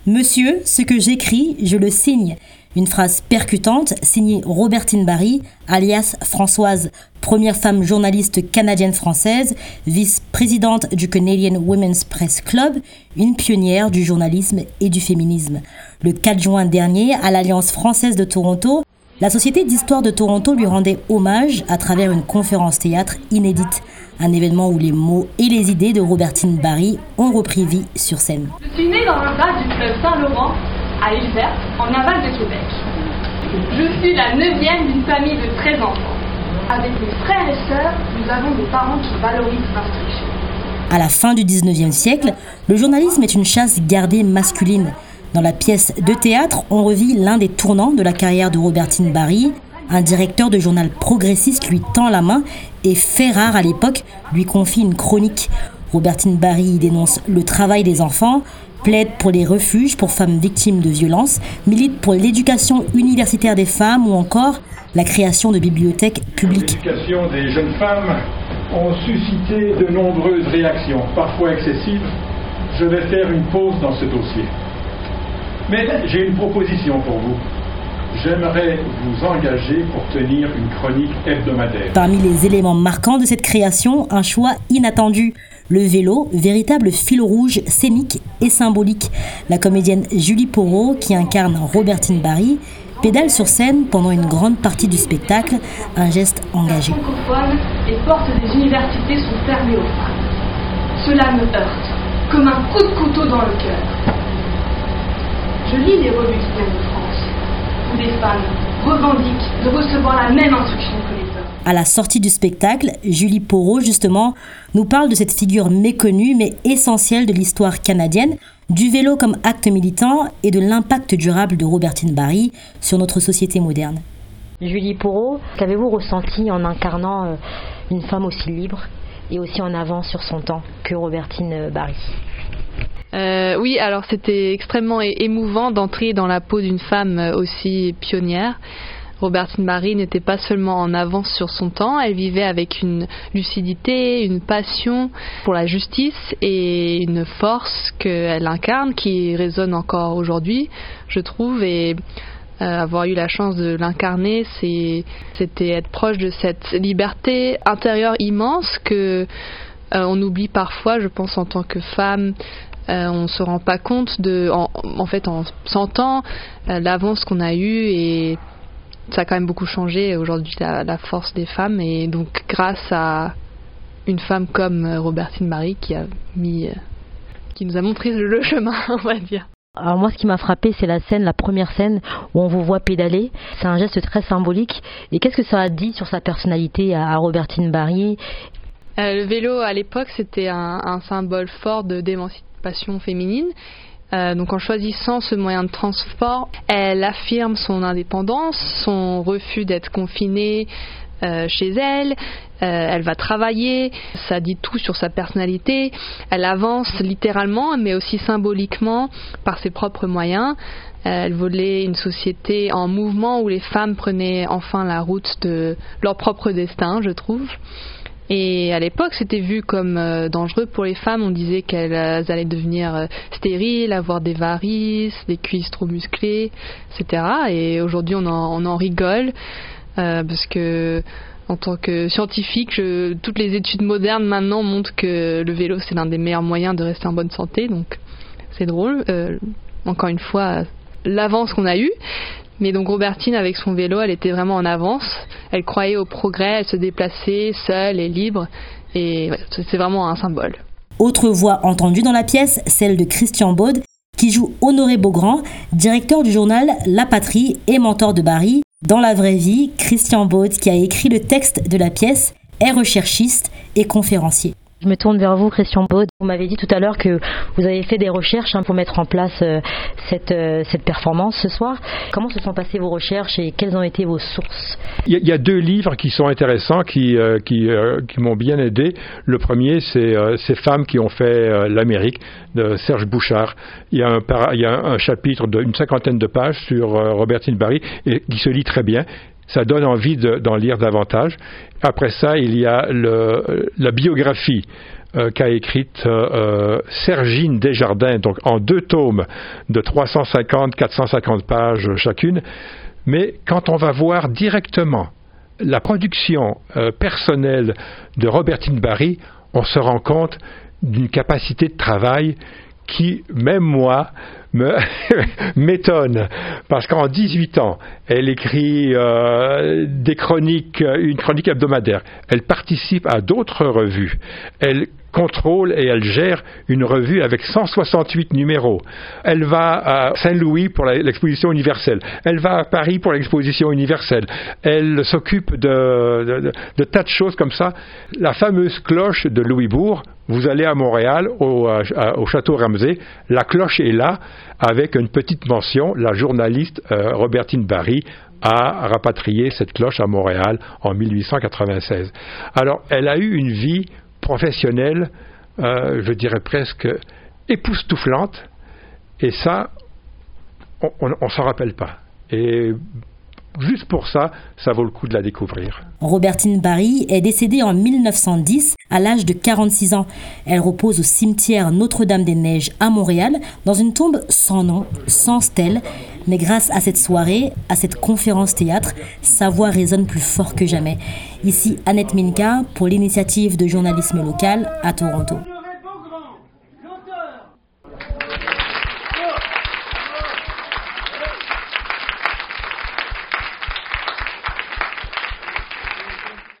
Monsieur, ce que j'écris, je le signe. Une phrase percutante signée Robertine Barry, alias Françoise, première femme journaliste canadienne-française, vice-présidente du Canadian Women's Press Club, une pionnière du journalisme et du féminisme. Le 4 juin dernier, à l'Alliance française de Toronto, la Société d'histoire de Toronto lui rendait hommage à travers une conférence théâtre inédite. Un événement où les mots et les idées de Robertine Barry ont repris vie sur scène. Je suis née dans le bas du fleuve Saint-Laurent, à Île-Verte, en aval de Québec. Je suis la 9e d'une famille de 13 enfants. Avec mes frères et sœurs, nous avons des parents qui valorisent l'instruction. À la fin du 19e siècle, le journalisme est une chasse gardée masculine. Dans la pièce de théâtre, on revit l'un des tournants de la carrière de Robertine Barry. Un directeur de journal progressiste lui tend la main et, fait rare à l'époque, lui confie une chronique. Robertine Barry dénonce le travail des enfants, plaide pour les refuges pour femmes victimes de violences, milite pour l'éducation universitaire des femmes ou encore la création de bibliothèques publiques. L'éducation des jeunes femmes ont suscité de nombreuses réactions, parfois excessives. Je vais faire une pause dans ce dossier. Mais j'ai une proposition pour vous. J'aimerais vous engager pour tenir une chronique hebdomadaire. Parmi les éléments marquants de cette création, un choix inattendu. Le vélo, véritable fil rouge scénique et symbolique. La comédienne Julie Porreau, qui incarne Robertine Barry, pédale sur scène pendant une grande partie du spectacle, un geste engagé. Les portes des universités sont fermées aux femmes. Cela me heurte, comme un coup de couteau dans le cœur. Je lis les revues qui viennent de France, où les femmes revendiquent de recevoir la même instruction que les hommes. À la sortie du spectacle, Julie Porreau, justement, nous parle de cette figure méconnue mais essentielle de l'histoire canadienne, du vélo comme acte militant et de l'impact durable de Robertine Barry sur notre société moderne. Julie Porreau, qu'avez-vous ressenti en incarnant une femme aussi libre et aussi en avance sur son temps que Robertine Barry ? Oui, alors c'était extrêmement émouvant d'entrer dans la peau d'une femme aussi pionnière. Robertine Barry n'était pas seulement en avance sur son temps, elle vivait avec une lucidité, une passion pour la justice et une force qu'elle incarne qui résonne encore aujourd'hui, je trouve, et avoir eu la chance de l'incarner, c'était être proche de cette liberté intérieure immense que on oublie parfois, je pense, en tant que femme. On ne se rend pas compte en fait en sentant l'avance qu'on a eue, et ça a quand même beaucoup changé aujourd'hui la force des femmes, et donc grâce à une femme comme Robertine Barry qui nous a montré le chemin, on va dire. Alors moi, ce qui m'a frappé, c'est la première scène où on vous voit pédaler. C'est un geste très symbolique. Et qu'est-ce que ça a dit sur sa personnalité à Robertine Barry ? Le vélo à l'époque, c'était un symbole fort d'émancipation féminine. Donc en choisissant ce moyen de transport, elle affirme son indépendance, son refus d'être confinée chez elle. Elle va travailler, ça dit tout sur sa personnalité. Elle avance littéralement, mais aussi symboliquement par ses propres moyens. Elle voulait une société en mouvement où les femmes prenaient enfin la route de leur propre destin, je trouve. Et à l'époque, c'était vu comme dangereux pour les femmes. On disait qu'elles allaient devenir stériles, avoir des varices, des cuisses trop musclées, etc. Et aujourd'hui, on en rigole parce que, en tant que scientifique, toutes les études modernes maintenant montrent que le vélo, c'est l'un des meilleurs moyens de rester en bonne santé. Donc, c'est drôle. Encore une fois, l'avance qu'on a eue. Mais donc Robertine, avec son vélo, elle était vraiment en avance. Elle croyait au progrès, elle se déplaçait seule et libre. Et ouais, c'est vraiment un symbole. Autre voix entendue dans la pièce, celle de Christian Baude, qui joue Honoré Beaugrand, directeur du journal La Patrie et mentor de Barry. Dans la vraie vie, Christian Baude, qui a écrit le texte de la pièce, est recherchiste et conférencier. Je me tourne vers vous, Christian Baude. Vous m'avez dit tout à l'heure que vous avez fait des recherches pour mettre en place cette performance ce soir. Comment se sont passées vos recherches et quelles ont été vos sources ? Il y a deux livres qui sont intéressants, qui m'ont bien aidé. Le premier, c'est Ces femmes qui ont fait l'Amérique, de Serge Bouchard. Il y a un chapitre d'une 50aine de pages sur Robertine Barry et qui se lit très bien. Ça donne envie d'en lire davantage. Après ça, il y a la biographie qu'a écrite Sergine Desjardins, donc en 2 tomes de 350-450 pages chacune. Mais quand on va voir directement la production personnelle de Robertine Bary, on se rend compte d'une capacité de travail qui, même moi, m'étonne. Parce qu'en 18 ans, elle écrit une chronique hebdomadaire. Elle participe à d'autres revues. Elle contrôle et elle gère une revue avec 168 numéros. Elle va à Saint-Louis pour l'exposition universelle. Elle va à Paris pour l'exposition universelle. Elle s'occupe de tas de choses comme ça. La fameuse cloche de Louisbourg, vous allez à Montréal, au Château Ramsay, la cloche est là, avec une petite mention, la journaliste Robertine Bary a rapatrié cette cloche à Montréal en 1896. Alors, elle a eu une vie professionnelle, je dirais presque époustouflante, et ça, on ne s'en rappelle pas. Et juste pour ça, ça vaut le coup de la découvrir. Robertine Bary est décédée en 1910 à l'âge de 46 ans. Elle repose au cimetière Notre-Dame-des-Neiges à Montréal, dans une tombe sans nom, sans stèle. Mais grâce à cette soirée, à cette conférence théâtre, sa voix résonne plus fort que jamais. Ici Annette Minka pour l'initiative de journalisme local à Toronto.